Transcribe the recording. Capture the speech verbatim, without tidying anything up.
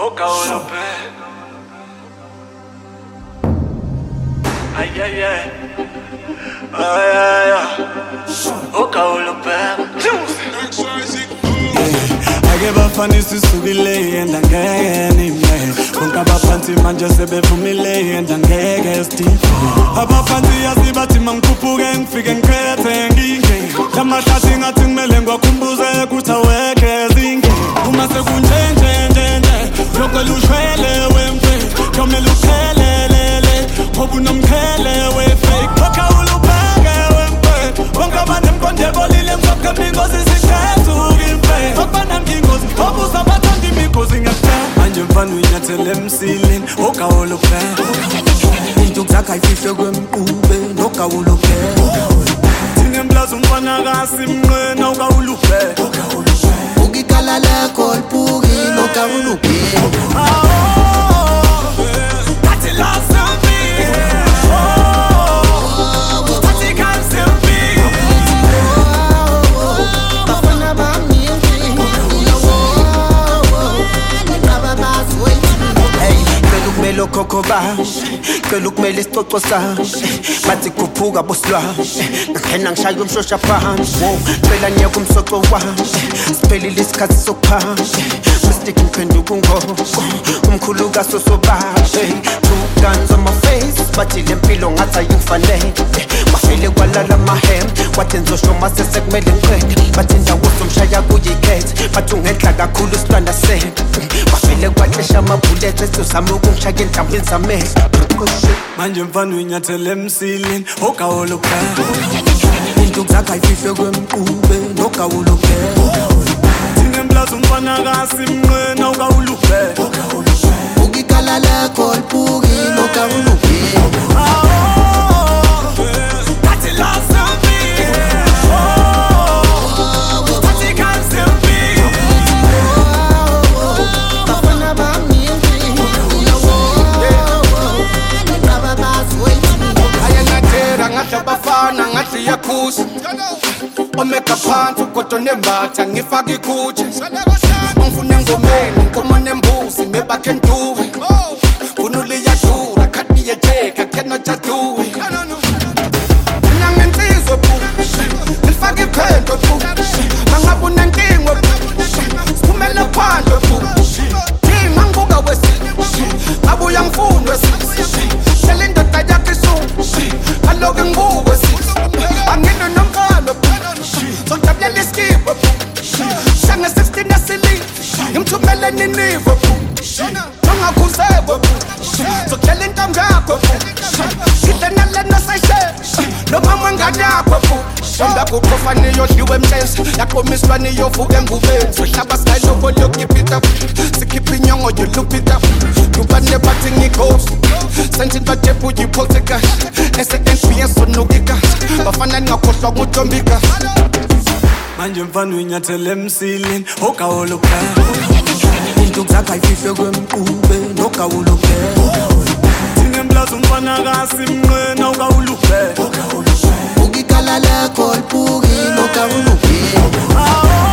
Okaolo pe. Ay ay ay. Ay ay ay. Okaolo pe. Ake bafanisi sukile and angeke nime Bonke abaphansi manje sebevumile and angeke Steve Abaphansi yasibathi mangikhuphuke ngifike ngiphethe nginge Lamahlathi ngathi ngimele ngiwakhumbuze ukuthi awekhe zinge Uma sekunjenje nje nje lokho lushwele wemfe Komele uphelelele ngoba unomkhele wefake Okha ulubheke wemfe Bonke abanemkonde bolile mzokhe mingozi sikhethu kimfe Okubana ngingozi obuza bathanda imikhozi ngiyakutshela Manje mfana uyinyathele emsileni Okaolo phela Into kuzakha ifihle kwemqube Nokaolo phela Thine mplaza umfana kasimnqena Okaolo phela Ukikala lekho lipuki Nokaolo phela That's it last of me That's it comes to me Bafana bami Melo koko bash, keluk melis toto sash. Mati kupuga bosluash, nakena ngishaya umshosha phansi. Phela niyeke umsoco wash, sipheli lisikhathi sokuphasha. Mystic ngiphenduka ungoko, umkhulu kasosobashe. Two guns on my face, bathi lempilo ngathi ayimfanele. Bafele kwalala mahem, wathi nzosho mase sekumele ngiqede. Bathi indawo somshaya kuyikhethe, bathi ungenhla kakhulu silwana sethu. Bafele kwaxesha amabullet esizama ukungishaya enhlambini zame. Manje mfana uyinyathele emsileni Okaolo phela Into kuzakha ifihle kwemqube Nokaolo phela Thine mplaza umfana kasimnqena Okaolo phela Ukikala lekho lipuki Nokaolo phela That's it last of me That's it comes to me Bafana bami Ayanatera ngathi bafana ngathi yakhuza Omeka phansi kodwa nembatha ngifaka ikhutshe Ngifuna ngomeni nkomo nembuzi mebakhe nduwe Kunule yadura khathi yejeka cannot just do it Nanga insizwe bu ngifaka iphendo bu Mangabe unenkingo bu Siphumela phandle bu Thina ngibuka wesi Abuya ngifundwe si Shela indoda yakhe isu Aloke ngibuke si Angino nomkalo Sonjabulela iskipho Shanga sixteen asili Ngimthumele ninivo Nongakhuzebo Sokutshela intombi yakho Ngidle nalena sayishe Noma mangane yakho Shonda kuqofa niyodliwe emlenze Yaqomiswa niyovuka engubeni Sohlaba sayiloko liyokipita Sikhipha inyongo you look it up Dubane bathi ngighost Senthi bajepu uyiphoxe kahle Ese-N-B-S sonukika Bafana ningakhohlwa ngutombika Manje mfana uyinyathele emsileni Okaolo phela Into kuzakha ifihle kwemqube Nokaolo phela Thine mplaza umfana kasimnqena Okaolo phela Ukikala lekho lipuki Nokaolo phela